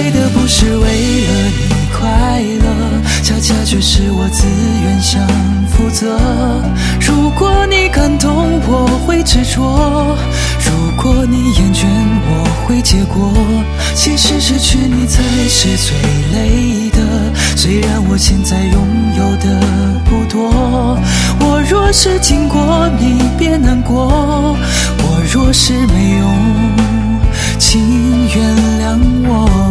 为的不是为了你快乐，恰恰却是我自愿想负责。如果你感动我会执着，如果你厌倦我会结果。其实失去你才是最累的，虽然我现在拥有的不多。我若是经过你别难过，我若是没用请原谅我。